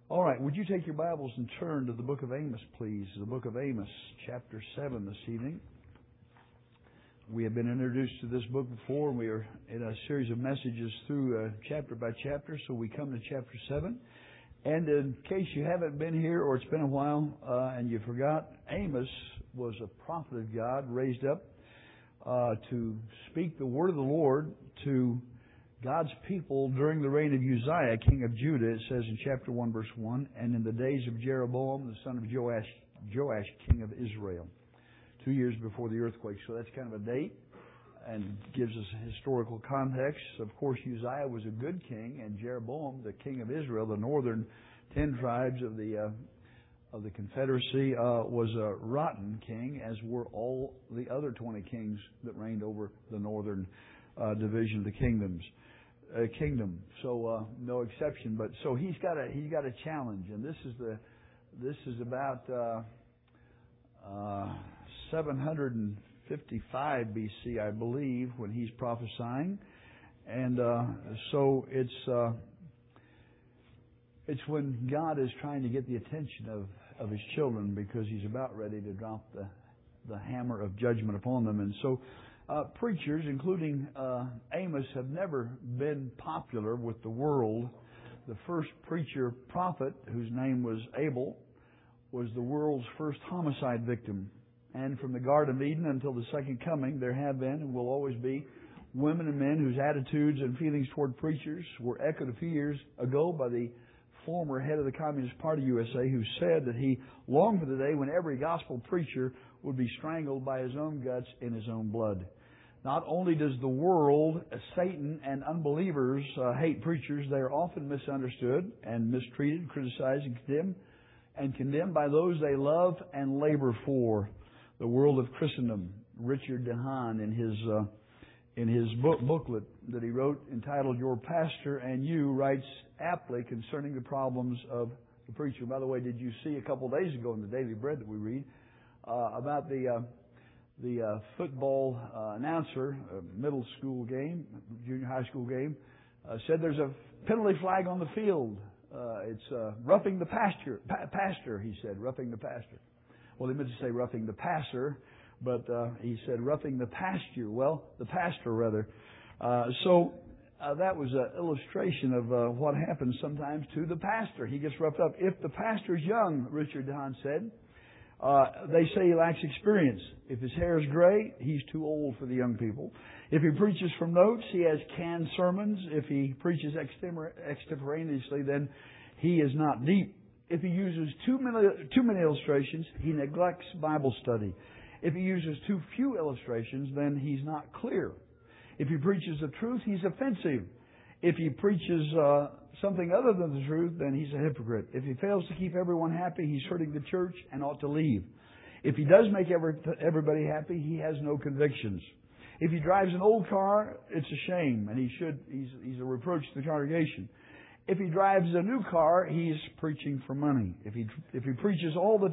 All right, would you take your Bibles and turn to the book of Amos, please? The book of Amos, chapter 7 this evening. We have been introduced to this book before, and we are in a series of messages through chapter by chapter, so we come to chapter 7. And in case you haven't been here or it's been a while and you forgot, Amos was a prophet of God raised up to speak the word of the Lord to God's people during the reign of Uzziah, king of Judah. It says in chapter 1, verse 1, and in the days of Jeroboam, the son of Joash, king of Israel. 2 years before the earthquake. So that's kind of a date and gives us a historical context. Of course, Uzziah was a good king, and Jeroboam, the king of Israel, the northern 10 tribes of the Confederacy, was a rotten king, as were all the other 20 kings that reigned over the northern division of the kingdom. So no exception. But so he's got a challenge, and this is about 755 BC, I believe, when he's prophesying, and so it's when God is trying to get the attention of His children, because He's about ready to drop the hammer of judgment upon them. And so preachers, including Amos, have never been popular with the world. The first preacher prophet, whose name was Abel, was the world's first homicide victim. And from the Garden of Eden until the second coming, there have been and will always be women and men whose attitudes and feelings toward preachers were echoed a few years ago by the former head of the Communist Party USA, who said that he longed for the day when every gospel preacher would be strangled by his own guts in his own blood. Not only does the world, Satan, and unbelievers hate preachers, they are often misunderstood and mistreated, criticized, and condemned by those they love and labor for. The World of Christendom, Richard DeHaan, in his booklet that he wrote entitled "Your Pastor and You," writes aptly concerning the problems of the preacher. By the way, did you see a couple of days ago in the Daily Bread that we read about the football announcer, middle school game, junior high school game, said there's a penalty flag on the field. It's roughing the pastor, he said, roughing the pastor. Well, he meant to say roughing the passer, but he said roughing the pasture. Well, the pastor, rather. So that was an illustration of what happens sometimes to the pastor. He gets roughed up. If the pastor's young, Richard DeHaan said, they say he lacks experience. If his hair is gray, he's too old for the young people. If he preaches from notes, he has canned sermons. If he preaches extemporaneously, then he is not deep. If he uses too many illustrations, he neglects Bible study. If he uses too few illustrations, then he's not clear. If he preaches the truth, he's offensive. If he preaches something other than the truth, then he's a hypocrite. If he fails to keep everyone happy, he's hurting the church and ought to leave. If he does make everybody happy, he has no convictions. If he drives an old car, it's a shame, and he's a reproach to the congregation. If he drives a new car, he's preaching for money. If he preaches all the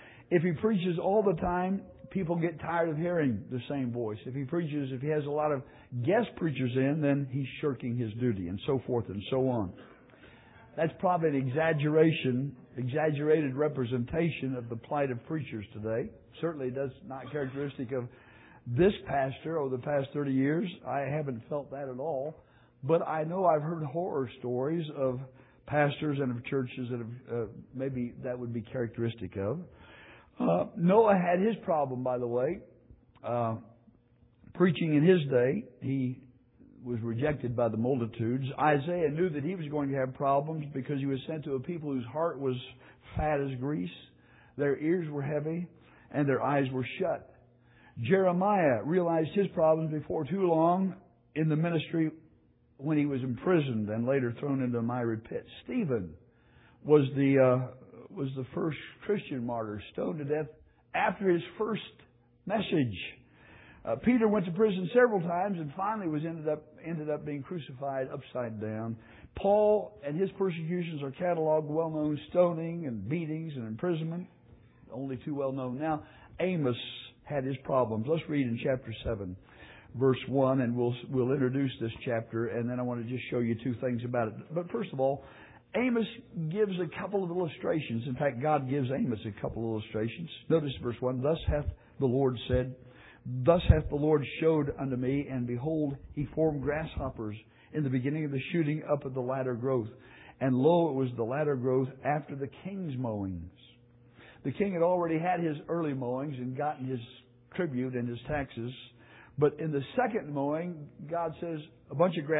time, people get tired of hearing the same voice. If he has a lot of guest preachers in, then he's shirking his duty, and so forth and so on. That's probably an exaggerated representation of the plight of preachers today. Certainly that's not characteristic of this pastor over the past 30 years. I haven't felt that at all. But I know I've heard horror stories of pastors and of churches that have maybe that would be characteristic of. Noah had his problem, by the way. Preaching in his day, he was rejected by the multitudes. Isaiah knew that he was going to have problems because he was sent to a people whose heart was fat as grease, their ears were heavy, and their eyes were shut. Jeremiah realized his problems before too long in the ministry when he was imprisoned and later thrown into a miry pit. Stephen was the first Christian martyr, stoned to death after his first message. Peter went to prison several times and finally ended up being crucified upside down. Paul and his persecutions are cataloged, well-known stoning and beatings and imprisonment. Only too well known now. Amos had his problems. Let's read in chapter 7. Verse 1, and we'll introduce this chapter, and then I want to just show you two things about it. But first of all, Amos gives a couple of illustrations. In fact, God gives Amos a couple of illustrations. Notice verse 1. Thus hath the Lord said, Thus hath the Lord showed unto me, and behold, He formed grasshoppers in the beginning of the shooting up of the latter growth. And lo, it was the latter growth after the king's mowings. The king had already had his early mowings and gotten his tribute and his taxes. But in the second mowing, God says a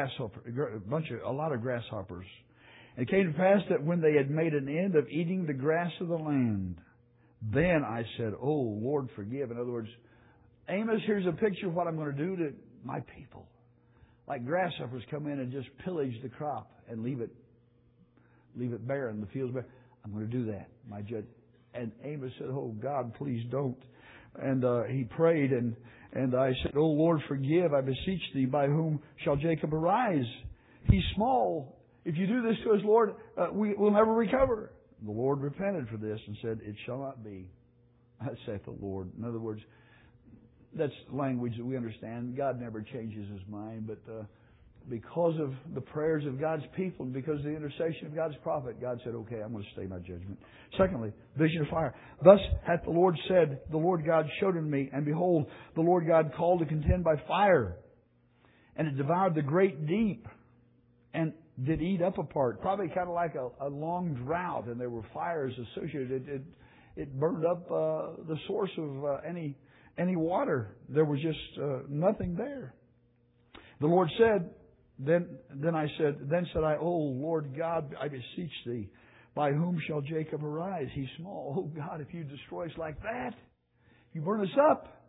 lot of grasshoppers. And it came to pass that when they had made an end of eating the grass of the land, then I said, Oh, Lord, forgive. In other words, Amos, here's a picture of what I'm going to do to my people. Like grasshoppers come in and just pillage the crop and leave it barren, the fields bare. I'm going to do that, my judge. And Amos said, Oh, God, please don't. And he prayed, and I said, Oh, Lord, forgive, I beseech Thee, by whom shall Jacob arise? He's small. If you do this to us, Lord, we'll never recover. The Lord repented for this and said, It shall not be. Thus saith the Lord. In other words, that's language that we understand. God never changes His mind, but because of the prayers of God's people and because of the intercession of God's prophet, God said, Okay, I'm going to stay my judgment. Secondly, vision of fire. Thus hath the Lord said, The Lord God showed unto me, and behold, the Lord God called to contend by fire, and it devoured the great deep, and did eat up a part. Probably kind of like a long drought, and there were fires associated. It burned up the source of any water. There was just nothing there. The Lord said, Then said I, Oh, Lord God, I beseech Thee, by whom shall Jacob arise? He's small. Oh, God, if you destroy us like that, if you burn us up,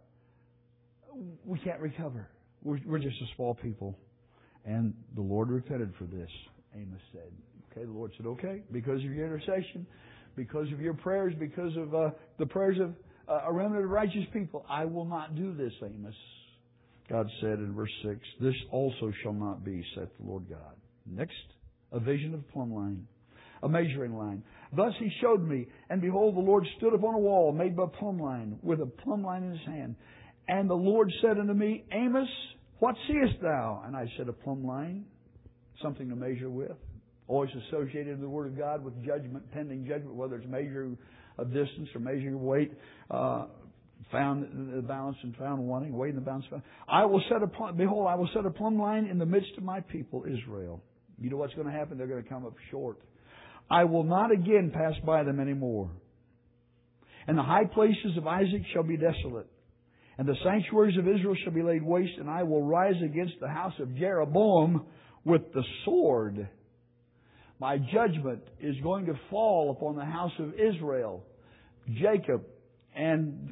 we can't recover. We're just a small people. And the Lord repented for this, Amos said. Okay, the Lord said, Okay, because of your intercession, because of your prayers, because of the prayers of a remnant of righteous people, I will not do this, Amos. God said in verse 6, This also shall not be, saith the Lord God. Next, a vision of a plumb line, a measuring line. Thus He showed me, and behold, the Lord stood upon a wall made by a plumb line, with a plumb line in His hand. And the Lord said unto me, Amos, what seest thou? And I said, A plumb line, something to measure with. Always associated in the Word of God with judgment, pending judgment, whether it's measure of distance or measure of weight, found in the balance and found wanting, weight in the balance. Behold, I will set a plumb line in the midst of my people, Israel. You know what's going to happen? They're going to come up short. I will not again pass by them anymore. And the high places of Isaac shall be desolate, and the sanctuaries of Israel shall be laid waste, and I will rise against the house of Jeroboam with the sword. My judgment is going to fall upon the house of Israel, Jacob, and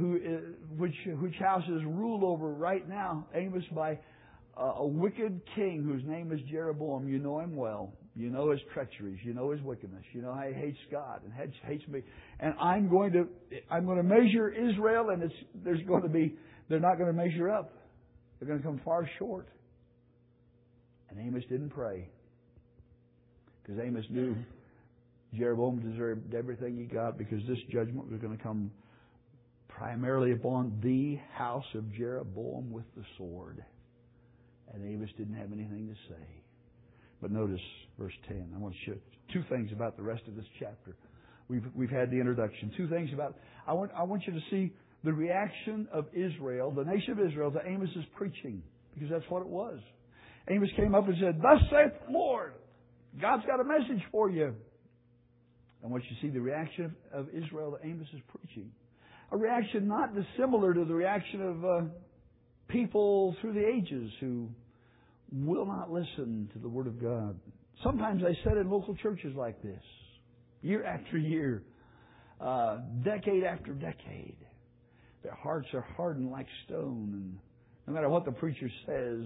which house is ruled over right now, Amos, by a wicked king whose name is Jeroboam. You know him well. You know his treacheries. You know his wickedness. You know how he hates God and hates me. And I'm going to measure Israel, and they're not going to measure up. They're going to come far short. And Amos didn't pray, because Amos knew Jeroboam deserved everything he got, because this judgment was going to come primarily upon the house of Jeroboam with the sword. And Amos didn't have anything to say. But notice verse 10. I want to show two things about the rest of this chapter. We've had the introduction. Two things about. I want you to see the reaction of Israel, the nation of Israel, to Amos's preaching, because that's what it was. Amos came up and said, Thus saith the Lord, God's got a message for you. I want you to see the reaction of Israel to Amos's preaching. A reaction not dissimilar to the reaction of people through the ages who will not listen to the Word of God. Sometimes I said in local churches like this, year after year, decade after decade, their hearts are hardened like stone, and no matter what the preacher says,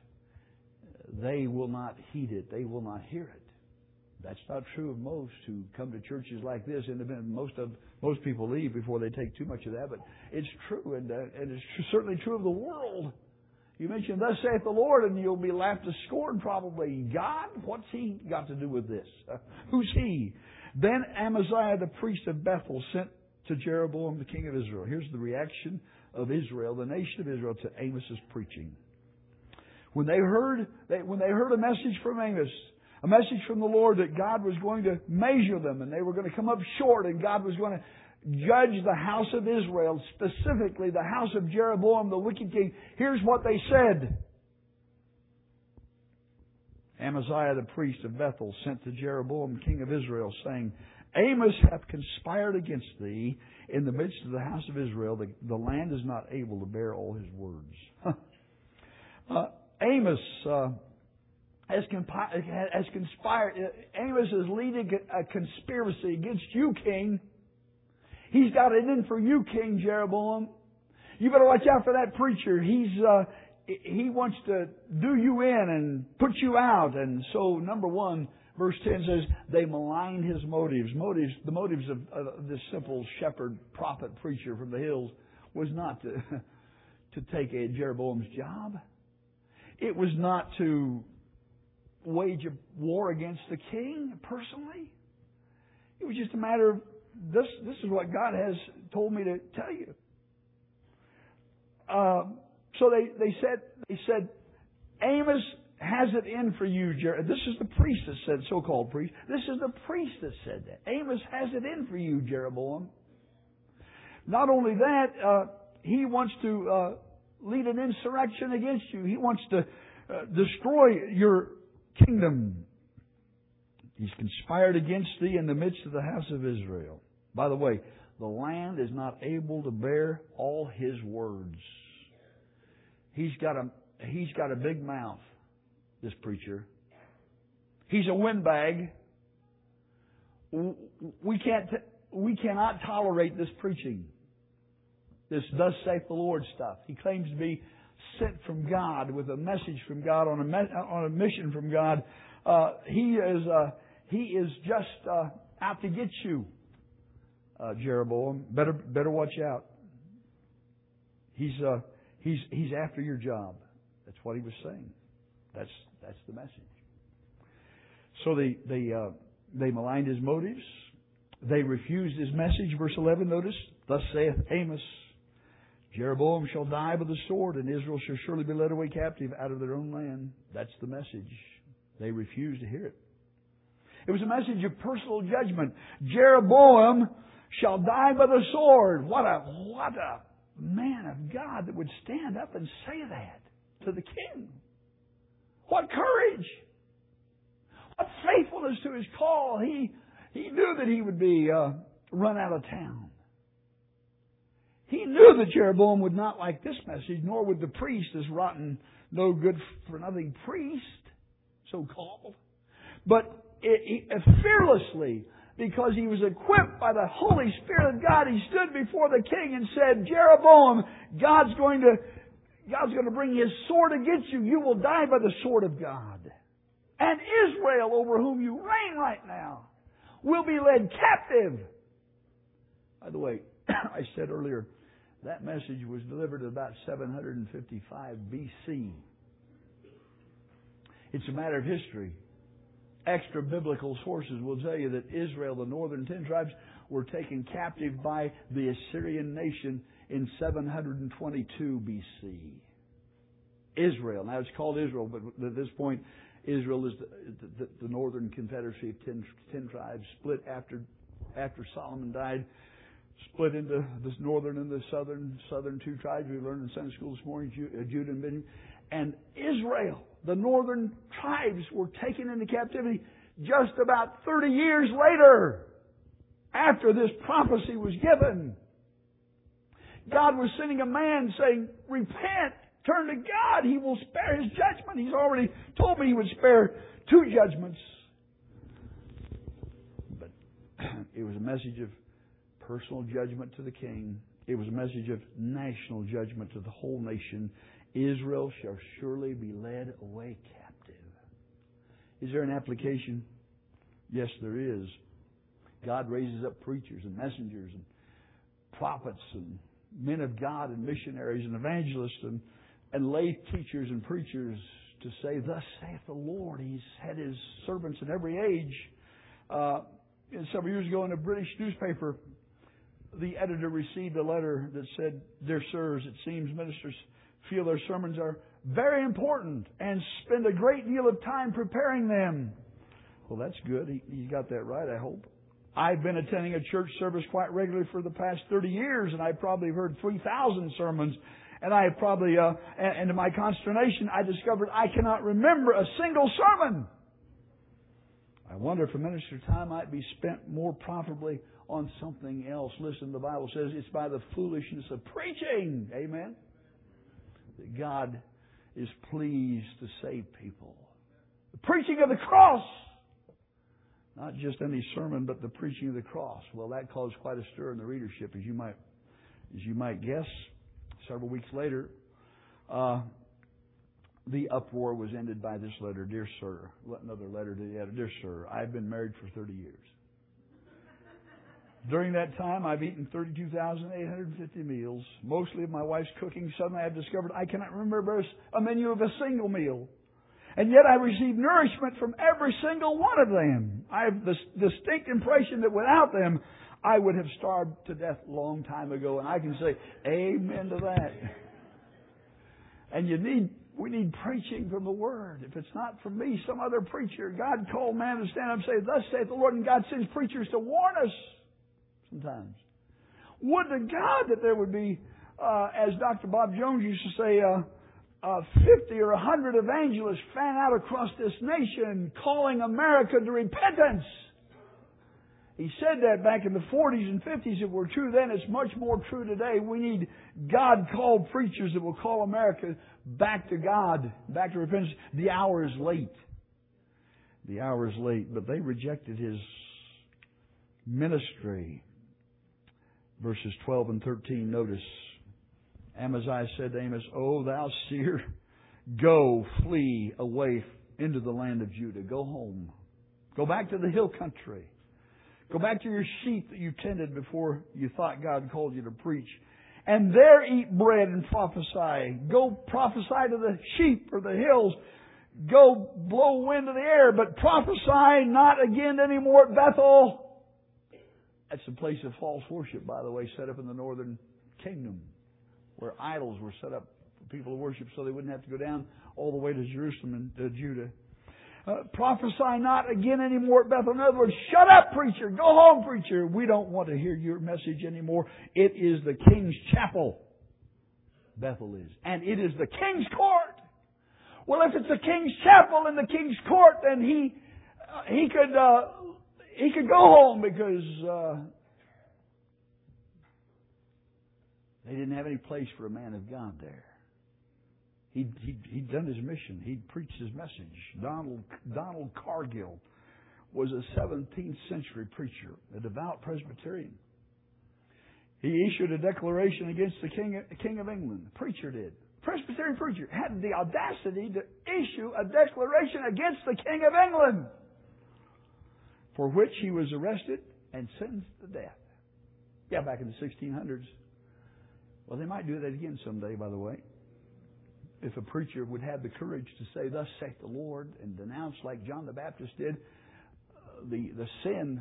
they will not heed it. They will not hear it. That's not true of most who come to churches like this. And most people leave before they take too much of that. But it's true, and it's certainly true of the world. You mention, Thus saith the Lord, and you'll be laughed to scorn probably. God? What's He got to do with this? Who's He? Then Amaziah the priest of Bethel sent to Jeroboam the king of Israel. Here's the reaction of Israel, the nation of Israel, to Amos's preaching. When they heard a message from Amos, A message from the Lord that God was going to measure them and they were going to come up short, and God was going to judge the house of Israel, specifically the house of Jeroboam, the wicked king. Here's what they said. Amaziah the priest of Bethel sent to Jeroboam king of Israel, saying, Amos hath conspired against thee in the midst of the house of Israel. The land is not able to bear all his words. Amos has conspired. Amos is leading a conspiracy against you, king. He's got it in for you, King Jeroboam. You better watch out for that preacher. He wants to do you in and put you out. And so, number 1, verse 10 says, they maligned his motives. The motives of this simple shepherd, prophet, preacher from the hills was not to take Jeroboam's job. It was not to wage a war against the king personally. It was just a matter of, this is what God has told me to tell you. So they said, Amos has it in for you, This is the priest that said, so-called priest. This is the priest that said that. Amos has it in for you, Jeroboam. Not only that, he wants to lead an insurrection against you. He wants to destroy your kingdom. He's conspired against thee in the midst of the house of Israel. By the way, the land is not able to bear all his words. He's got a big mouth, this preacher. He's a windbag. We cannot tolerate this preaching. This thus saith the Lord stuff. He claims to be sent from God with a message from God on a mission from God. He is just out to get you, Jeroboam. Better watch out. He's after your job. That's what he was saying. That's the message. So they maligned his motives. They refused his message. Verse 11, notice, thus saith Amos, Jeroboam shall die by the sword, and Israel shall surely be led away captive out of their own land. That's the message. They refused to hear it. It was a message of personal judgment. Jeroboam shall die by the sword. What a man of God that would stand up and say that to the king. What courage! What faithfulness to his call. He knew that he would be run out of town. He knew that Jeroboam would not like this message, nor would the priest, this rotten, no good for nothing priest, so called. But fearlessly, because he was equipped by the Holy Spirit of God, he stood before the king and said, Jeroboam, God's going to bring His sword against you. You will die by the sword of God. And Israel, over whom you reign right now, will be led captive. By the way, I said earlier, that message was delivered at about 755 BC. It's a matter of history. Extra biblical sources will tell you that Israel, the northern 10 tribes, were taken captive by the Assyrian nation in 722 BC. Israel. Now it's called Israel, but at this point, Israel is the northern confederacy of 10 tribes, split after Solomon died, split into the northern and the southern 2 tribes. We learned in Sunday school this morning, Judah and Benjamin. And Israel, the northern tribes, were taken into captivity just about 30 years later, after this prophecy was given. God was sending a man saying, repent, turn to God. He will spare His judgment. He's already told me He would spare 2 judgments. But it was a message of personal judgment to the king. It was a message of national judgment to the whole nation. Israel shall surely be led away captive. Is there an application? Yes, there is. God raises up preachers and messengers and prophets and men of God and missionaries and evangelists and lay teachers and preachers to say, thus saith the Lord. He's had His servants in every age. Several years ago in a British newspaper, the editor received a letter that said, Dear sirs, it seems ministers feel their sermons are very important and spend a great deal of time preparing them. Well, that's good. He's got that right, I hope. I've been attending a church service quite regularly for the past 30 years, and I've probably heard 3,000 sermons. And I have probably, and to my consternation, I discovered I cannot remember a single sermon. I wonder if a minister's time might be spent more profitably on something else. Listen, the Bible says it's by the foolishness of preaching, amen, that God is pleased to save people. The preaching of the cross. Not just any sermon, but the preaching of the cross. Well, that caused quite a stir in the readership, as you might guess. Several weeks later, the uproar was ended by this letter. Dear Sir, another letter to the editor. Dear Sir, I've been married for 30 years. During that time, I've eaten 32,850 meals, mostly of my wife's cooking. Suddenly, I've discovered I cannot remember a menu of a single meal. And yet I receive nourishment from every single one of them. I have this distinct impression that without them, I would have starved to death a long time ago. And I can say, amen to that. And we need preaching from the Word. If it's not from me, some other preacher. God called man to stand up and say, thus saith the Lord. And God sends preachers to warn us sometimes. Would to God that there would be, as Dr. Bob Jones used to say, 50 or 100 evangelists fan out across this nation calling America to repentance. He said that back in the 40s and 50s. It were true then. It's much more true today. We need God-called preachers that will call America back to God, back to repentance. The hour is late. The hour is late. But they rejected His ministry. Verses 12 and 13, notice. Amaziah said to Amos, O thou seer, go, flee away into the land of Judah. Go home. Go back to the hill country. Go back to your sheep that you tended before you thought God called you to preach. And there eat bread and prophesy. Go prophesy to the sheep or the hills. Go blow wind of the air, but prophesy not again anymore at Bethel. That's a place of false worship, by the way, set up in the northern kingdom, where idols were set up for people to worship so they wouldn't have to go down all the way to Jerusalem and Judah. Prophesy not again anymore at Bethel. In other words, shut up, preacher. Go home, preacher. We don't want to hear your message anymore. It is the king's chapel. Bethel is. And it is the king's court. Well, if it's the king's chapel and the king's court, then he could go home because they didn't have any place for a man of God there. He'd done his mission. He'd preached his message. Donald Cargill was a 17th century preacher, a devout Presbyterian. He issued a declaration against the King of England. The preacher did. Presbyterian preacher had the audacity to issue a declaration against the King of England, for which he was arrested and sentenced to death. Yeah, back in the 1600s. Well, they might do that again someday, by the way. If a preacher would have the courage to say, thus saith the Lord, and denounce, like John the Baptist did, the sin.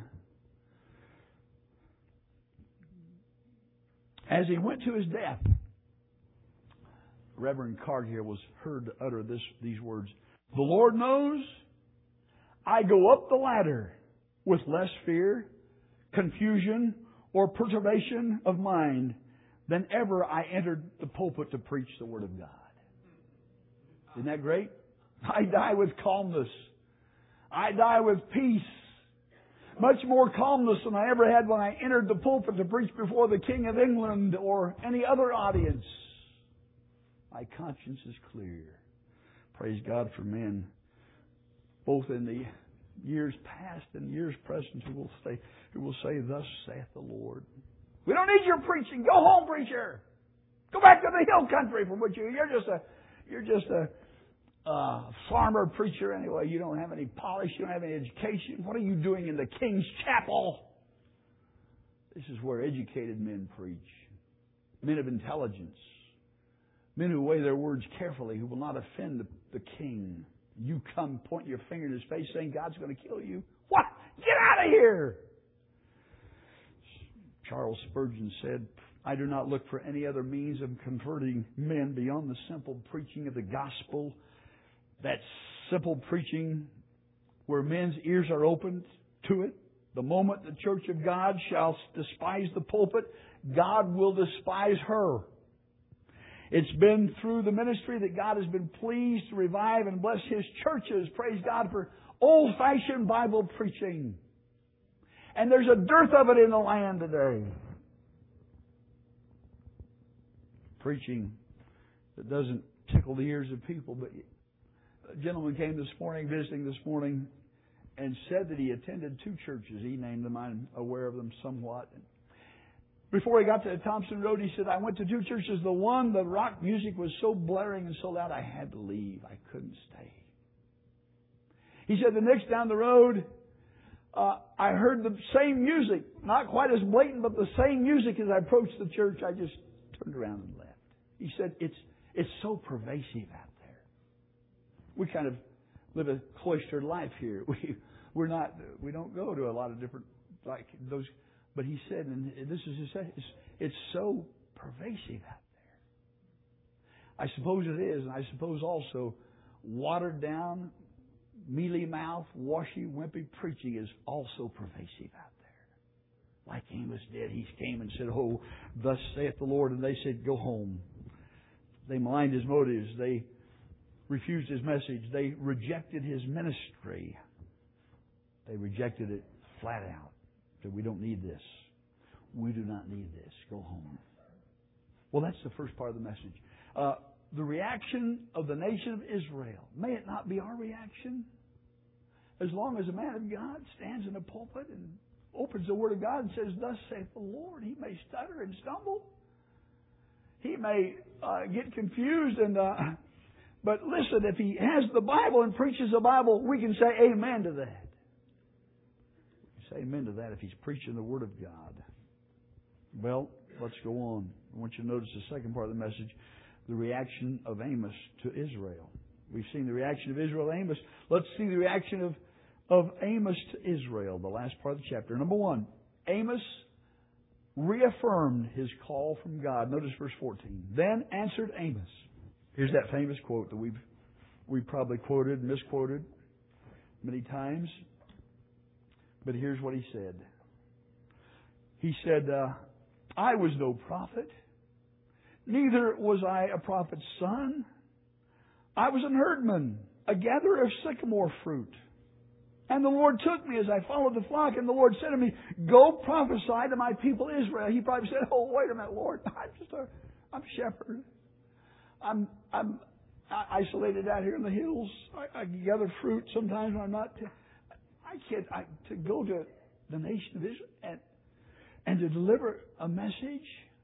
As he went to his death, Reverend Cargill was heard to utter these words. The Lord knows I go up the ladder with less fear, confusion, or perturbation of mind than ever I entered the pulpit to preach the Word of God. Isn't that great? I die with calmness. I die with peace. Much more calmness than I ever had when I entered the pulpit to preach before the King of England or any other audience. My conscience is clear. Praise God for men, both in the years past and years present, who will say, thus saith the Lord. We don't need your preaching. Go home, preacher. Go back to the hill country from which you're just a farmer preacher anyway. You don't have any polish. You don't have any education. What are you doing in the King's chapel? This is where educated men preach. Men of intelligence. Men who weigh their words carefully, who will not offend the king. You come pointing your finger in his face saying God's going to kill you. What? Get out of here! Charles Spurgeon said, I do not look for any other means of converting men beyond the simple preaching of the gospel. That simple preaching where men's ears are opened to it. The moment the church of God shall despise the pulpit, God will despise her. It's been through the ministry that God has been pleased to revive and bless His churches. Praise God for old-fashioned Bible preaching. And there's a dearth of it in the land today. Preaching that doesn't tickle the ears of people. But a gentleman came this morning, visiting this morning, and said that he attended 2 churches. He named them. I'm aware of them somewhat. Before he got to Thompson Road, he said, I went to 2 churches. The one, the rock music was so blaring and so loud, I had to leave. I couldn't stay. He said, the next down the road, I heard the same music. Not quite as blatant, but the same music as I approached the church. I just turned around and left. He said, it's so pervasive out there. We kind of live a cloistered life here. We don't go to a lot of different, like those. But he said, and this is his say, it's so pervasive out there. I suppose it is, and I suppose also watered down, mealy mouth, washy, wimpy preaching is also pervasive out there. Like Amos did. He came and said, oh, thus saith the Lord, and they said, go home. They maligned his motives. They refused his message. They rejected his ministry. They rejected it flat out. Said, we don't need this. We do not need this. Go home. Well, that's the first part of the message. The reaction of the nation of Israel. May it not be our reaction. As long as a man of God stands in a pulpit and opens the Word of God and says, thus saith the Lord, he may stutter and stumble. He may get confused. But listen, if he has the Bible and preaches the Bible, we can say amen to that. Say amen to that if he's preaching the Word of God. Well, let's go on. I want you to notice the second part of the message, the reaction of Amos to Israel. We've seen the reaction of Israel to Amos. Let's see the reaction of Amos to Israel, the last part of the chapter. Number 1, Amos reaffirmed his call from God. Notice verse 14. Then answered Amos. Here's that famous quote that we've probably quoted, misquoted many times. But here's what he said. He said, I was no prophet, neither was I a prophet's son. I was an herdman, a gatherer of sycamore fruit. And the Lord took me as I followed the flock, and the Lord said to me, go prophesy to my people Israel. He probably said, oh, wait a minute, Lord, I'm a shepherd. I'm isolated out here in the hills. I gather fruit sometimes when I'm not. To go to the nation of Israel and to deliver a message.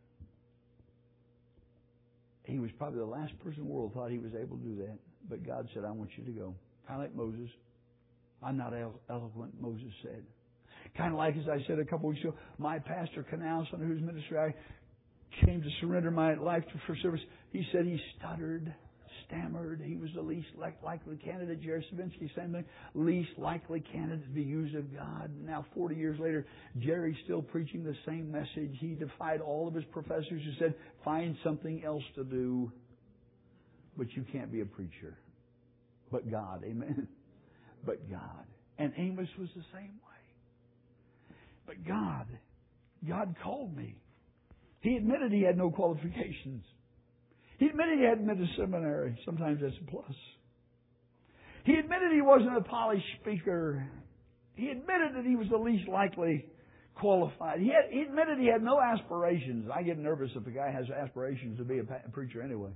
He was probably the last person in the world who thought he was able to do that. But God said, I want you to go. Kind of like Moses. I'm not eloquent, Moses said. Kind of like, as I said a couple weeks ago, my pastor, Canals, under whose ministry I came to surrender my life for service, he said he stuttered, stammered. He was the least likely candidate. Jerry Savinsky, same thing. Least likely candidate to be used of God. Now, 40 years later, Jerry's still preaching the same message. He defied all of his professors who said, find something else to do. But you can't be a preacher. But God, amen. But God. And Amos was the same way. But God called me. He admitted he had no qualifications. He admitted he hadn't been to seminary. Sometimes that's a plus. He admitted he wasn't a polished speaker. He admitted that he was the least likely qualified. He admitted he had no aspirations. I get nervous if a guy has aspirations to be a preacher anyway.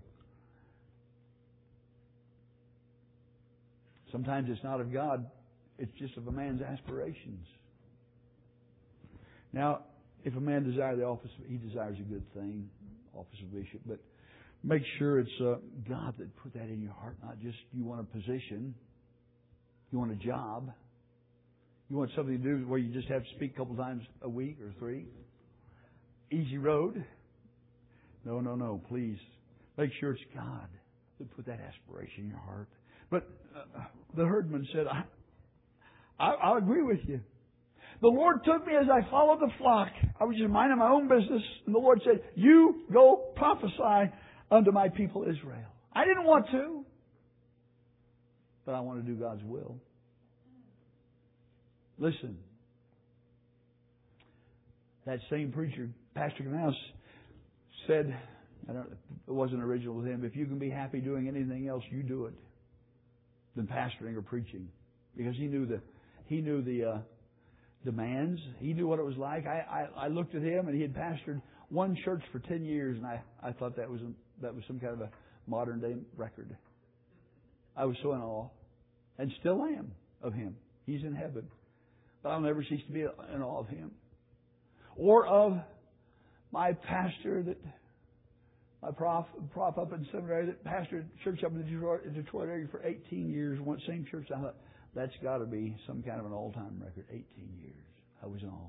Sometimes it's not of God. It's just of a man's aspirations. Now, if a man desires the office, he desires a good thing, office of bishop, but make sure it's God that put that in your heart, not just you want a position, you want a job, you want something to do where you just have to speak a couple times a week or 3. Easy road. No, please. Make sure it's God that put that aspiration in your heart. But the herdman said, I'll agree with you. The Lord took me as I followed the flock. I was just minding my own business. And the Lord said, you go prophesy unto my people Israel. I didn't want to, but I want to do God's will. Listen. That same preacher, Pastor Knaus, said, it wasn't original with him, if you can be happy doing anything else, you do it than pastoring or preaching. Because he knew the demands. He knew what it was like. I looked at him, and he had pastored one church for 10 years, and I thought that was some kind of a modern day record. I was so in awe, and still am, of him. He's in heaven. But I'll never cease to be in awe of him. Or of my pastor, my prof up in seminary that pastored a church up in the Detroit area for 18 years. One same church. I thought, that's got to be some kind of an all-time record. 18 years. I was in awe.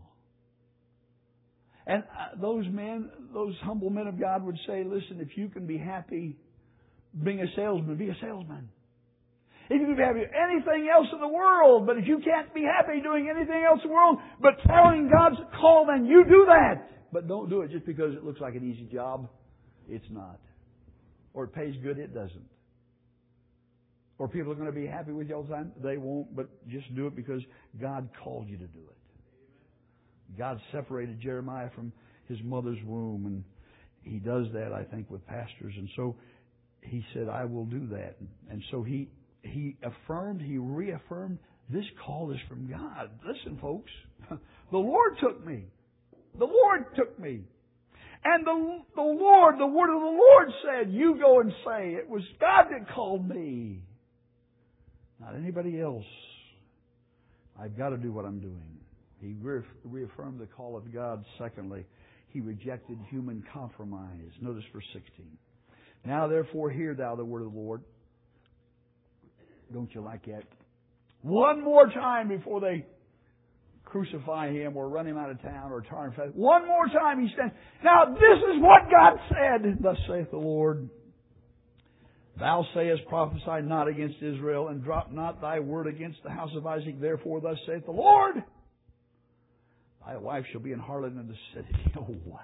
And those humble men of God would say, listen, if you can be happy being a salesman, be a salesman. If you can be happy with anything else in the world, but if you can't be happy doing anything else in the world but following God's call, then you do that. But don't do it just because it looks like an easy job. It's not. Or it pays good. It doesn't. Or people are going to be happy with you all the time. They won't, but just do it because God called you to do it. God separated Jeremiah from his mother's womb, and He does that, I think, with pastors. And so He said, I will do that. And so He reaffirmed, this call is from God. Listen, folks, the Lord took me. The Lord took me. And the word of the Lord said, you go and say, it was God that called me, not anybody else. I've got to do what I'm doing. He reaffirmed the call of God. Secondly, He rejected human compromise. Notice verse 16. Now therefore hear thou the word of the Lord. Don't you like that? One more time before they crucify Him or run Him out of town or tar him fast. One more time He stands. Now this is what God said. Thus saith the Lord. Thou sayest, prophesy not against Israel, and drop not thy word against the house of Isaac. Therefore thus saith the Lord. Thy wife shall be an harlot in the city. Oh, wow.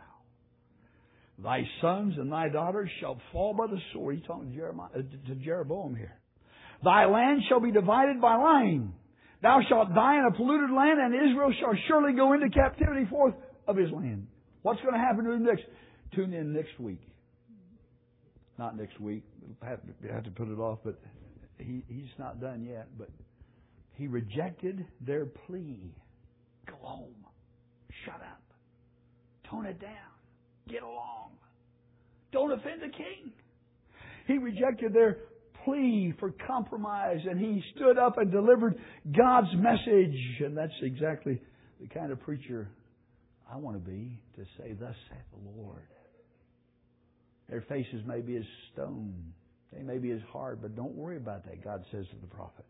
Thy sons and thy daughters shall fall by the sword. He's talking to Jeroboam here. Thy land shall be divided by lying. Thou shalt die in a polluted land, and Israel shall surely go into captivity forth of his land. What's going to happen to him next? Tune in next week. Not next week. We'll have to put it off, but he's not done yet. But he rejected their plea. Go home. Shut up. Tone it down. Get along. Don't offend the king. He rejected their plea for compromise, and he stood up and delivered God's message. And that's exactly the kind of preacher I want to be, to say, thus saith the Lord. Their faces may be as stone. They may be as hard, but don't worry about that, God says to the prophet.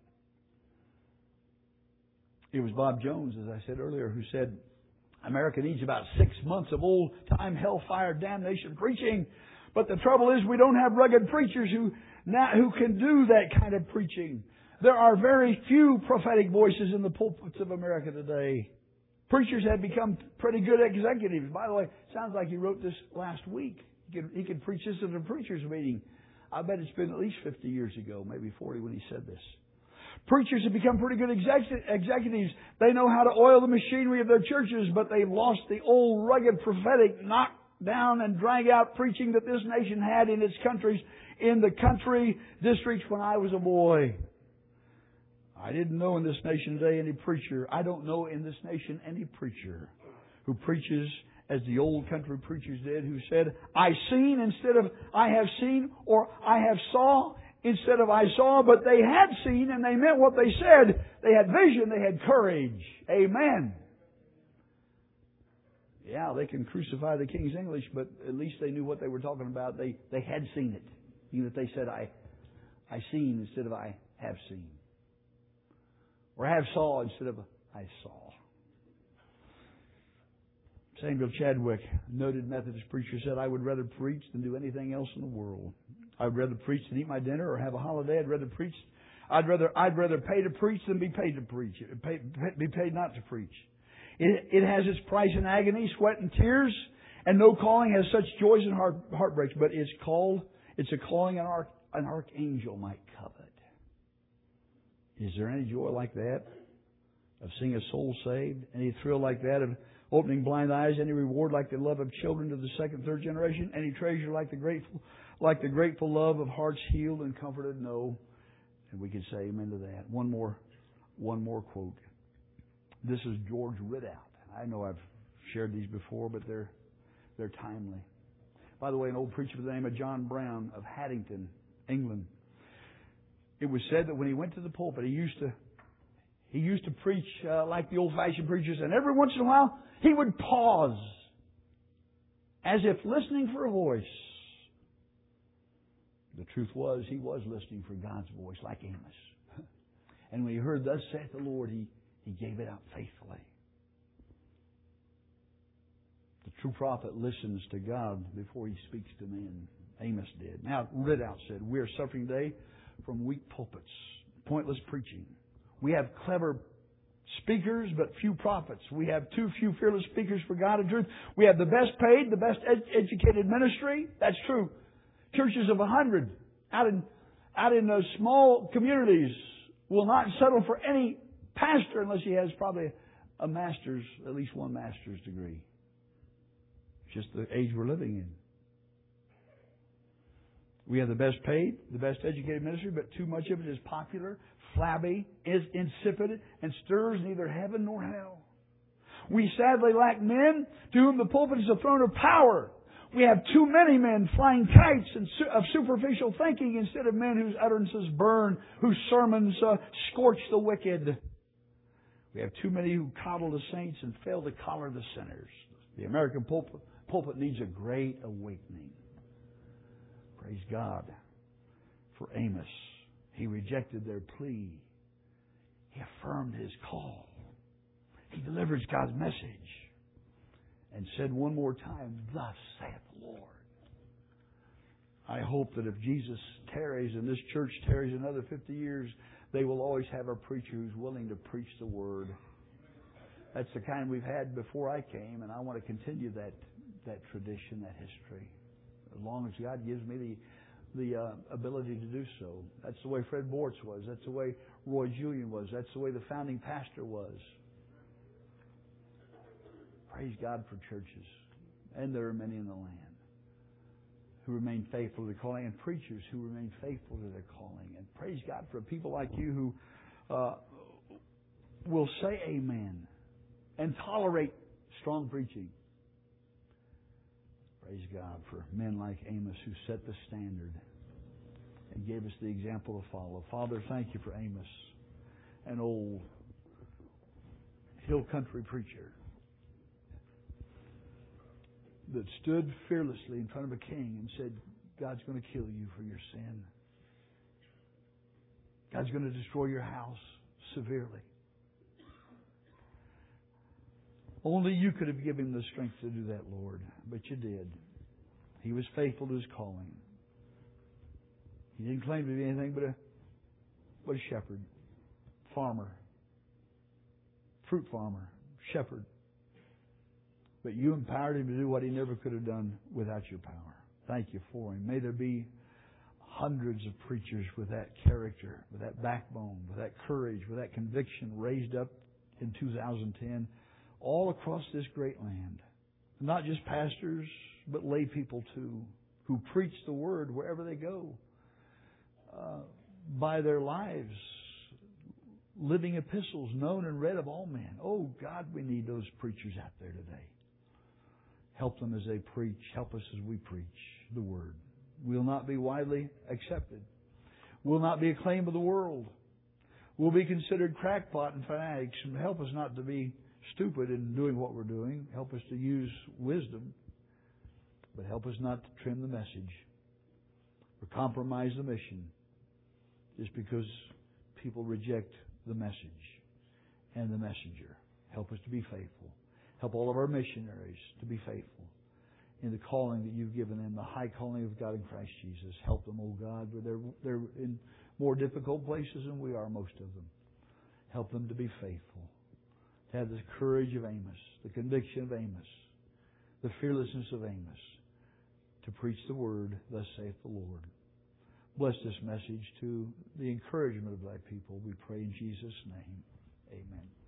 It was Bob Jones, as I said earlier, who said, America needs about 6 months of old-time hellfire damnation preaching. But the trouble is we don't have rugged preachers who can do that kind of preaching. There are very few prophetic voices in the pulpits of America today. Preachers have become pretty good executives. By the way, it sounds like he wrote this last week. He could preach this at a preacher's meeting. I bet it's been at least 50 years ago, maybe 40 when he said this. Preachers have become pretty good executives. They know how to oil the machinery of their churches, but they've lost the old rugged prophetic knock down and drag out preaching that this nation had in its countries, in the country districts when I was a boy. I didn't know in this nation today any preacher. I don't know in this nation any preacher who preaches as the old country preachers did, who said, I seen instead of I have seen, or I have saw instead of I saw, but they had seen and they meant what they said. They had vision, they had courage. Amen. Yeah, they can crucify the King's English, but at least they knew what they were talking about. They had seen it. Even if they said, I seen instead of I have seen. Or have saw instead of I saw. Samuel Chadwick, noted Methodist preacher, said, I would rather preach than do anything else in the world. I would rather preach than eat my dinner or have a holiday. I'd rather pay to preach than be paid to preach. Be paid not to preach. It has its price in agony, sweat and tears, and no calling has such joys and heartbreaks. But it's a calling an archangel might covet. Is there any joy like that? of seeing a soul saved? Any thrill like that of opening blind eyes? Any reward like the love of children to the second, third generation? Any treasure like the grateful love of hearts healed and comforted? No. And we could say amen to that. One more quote. This is George Ridout. I know I've shared these before, but they're timely. By the way, an old preacher by the name of John Brown of Haddington, England. It was said that when he went to the pulpit, he used to preach like the old-fashioned preachers, and every once in a while he would pause, as if listening for a voice. The truth was, he was listening for God's voice, like Amos. And when he heard, "Thus saith the Lord," he gave it out faithfully. The true prophet listens to God before he speaks to men. Amos did. Now, Ridout said, "We are suffering today from weak pulpits, pointless preaching. We have clever speakers, but few prophets. We have too few fearless speakers for God and truth. We have the best paid, the best educated ministry." That's true. Churches of 100 out in those small communities will not settle for any pastor unless he has probably a master's, at least one master's degree. It's just the age we're living in. We have the best paid, the best educated ministry, but too much of it is popular, flabby, is insipid, and stirs neither heaven nor hell. We sadly lack men to whom the pulpit is a throne of power. We have too many men flying kites of superficial thinking instead of men whose utterances burn, whose sermons scorch the wicked. We have too many who coddle the saints and fail to collar the sinners. The American pulpit needs a great awakening. Praise God for Amos. He rejected their plea. He affirmed his call. He delivers God's message and said one more time, "Thus saith the Lord." I hope that if Jesus tarries and this church tarries another 50 years, they will always have a preacher who's willing to preach the Word. That's the kind we've had before I came, and I want to continue that tradition, that history, as long as God gives me the ability to do so. That's the way Fred Bortz was. That's the way Roy Julian was. That's the way the founding pastor was. Praise God for churches. And there are many in the land who remain faithful to their calling, and preachers who remain faithful to their calling. And praise God for people like you who will say amen and tolerate strong preaching. Praise God for men like Amos who set the standard and gave us the example to follow. Father, thank you for Amos, an old hill country preacher that stood fearlessly in front of a king and said, "God's going to kill you for your sin. God's going to destroy your house severely. Only you could have given him the strength to do that, Lord, but you did. He was faithful to his calling. He didn't claim to be anything but a shepherd, farmer, fruit farmer, shepherd. But you empowered him to do what he never could have done without your power. Thank you for him. May there be hundreds of preachers with that character, with that backbone, with that courage, with that conviction raised up in 2010 all across this great land. Not just pastors, but lay people too, who preach the Word wherever they go. By their lives, living epistles known and read of all men. Oh God, we need those preachers out there today. Help them as they preach. Help us as we preach the Word. We'll not be widely accepted. We'll not be acclaimed of the world. We'll be considered crackpot and fanatics. And help us not to be stupid in doing what we're doing. Help us to use wisdom. But help us not to trim the message or compromise the mission just because people reject the message and the messenger. Help us to be faithful. Help all of our missionaries to be faithful in the calling that you've given them, the high calling of God in Christ Jesus. Help them, oh God, where they're in more difficult places than we are, most of them. Help them to be faithful, to have the courage of Amos, the conviction of Amos, the fearlessness of Amos, to preach the Word, thus saith the Lord. Bless this message to the encouragement of thy people. We pray in Jesus' name. Amen.